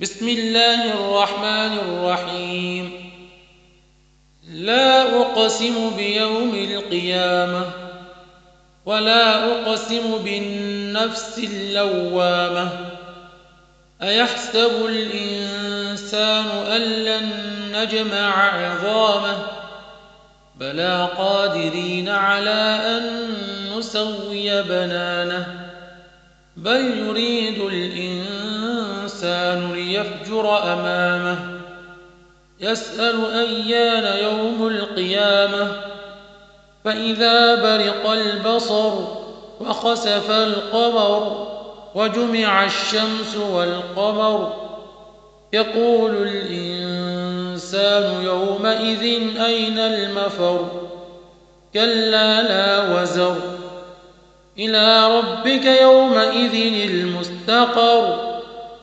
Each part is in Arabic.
بسم الله الرحمن الرحيم. لا أقسم بيوم القيامة ولا أقسم بالنفس اللوامة. أيحسب الإنسان أن لن نجمع عظامه بلى قادرين على أن نسوي بنانه بل يريد الإنسان ليفجر أمامه يسأل أيان يوم القيامة فإذا برق البصر وخسف القمر وجمع الشمس والقمر يقول الإنسان يومئذ أين المفر كلا لا وزر إلى ربك يومئذ المستقر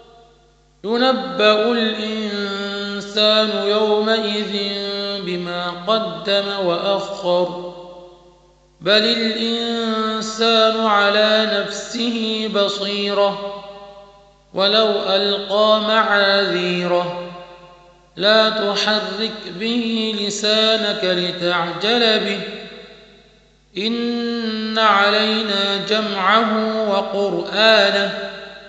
ينبأ الإنسان يومئذ بما قدم وأخر بل الإنسان على نفسه بصيرة ولو ألقى معاذيره لا تحرك به لسانك لتعجل به إن علينا جمعه وقرآنه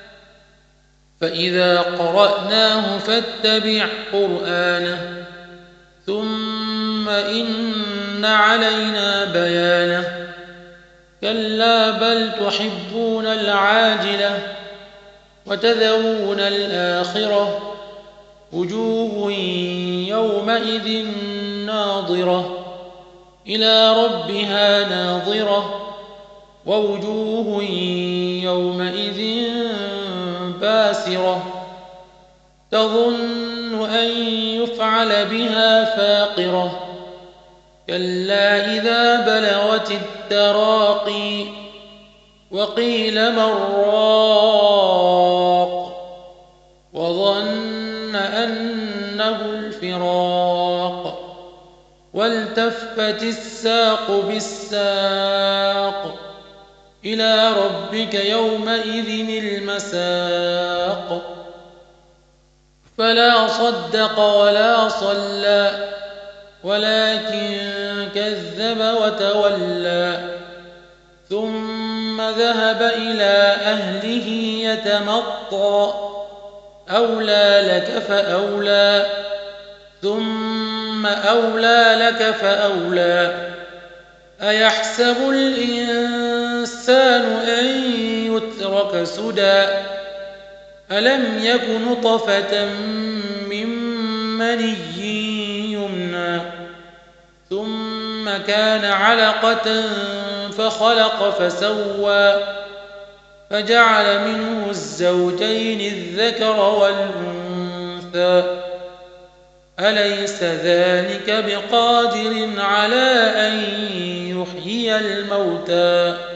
فإذا قرأناه فاتبع قرآنه ثم إن علينا بيانه كلا بل تحبون العاجلة وتذرون الآخرة وجوه يومئذ ناظرة إلى ربها ناظرة ووجوه يومئذ باسرة تظن أن يفعل بها فاقرة كلا إذا بلغت التراقي وقيل من راق وظن أنه الفراق والتفت الساق بالساق إلى ربك يومئذ المساق فلا صدق ولا صلى ولكن كذب وتولى ثم ذهب إلى أهله يتمطى أولى لك فأولى ثم أولى لك فأولى أيحسب الإنسان أن يترك سدى ألم يك نطفة من مني يمنى ثم كان علقة فخلق فسوى فجعل منه الزوجين الذكر والأنثى أليس ذلك بقادر على أن يحيي الموتى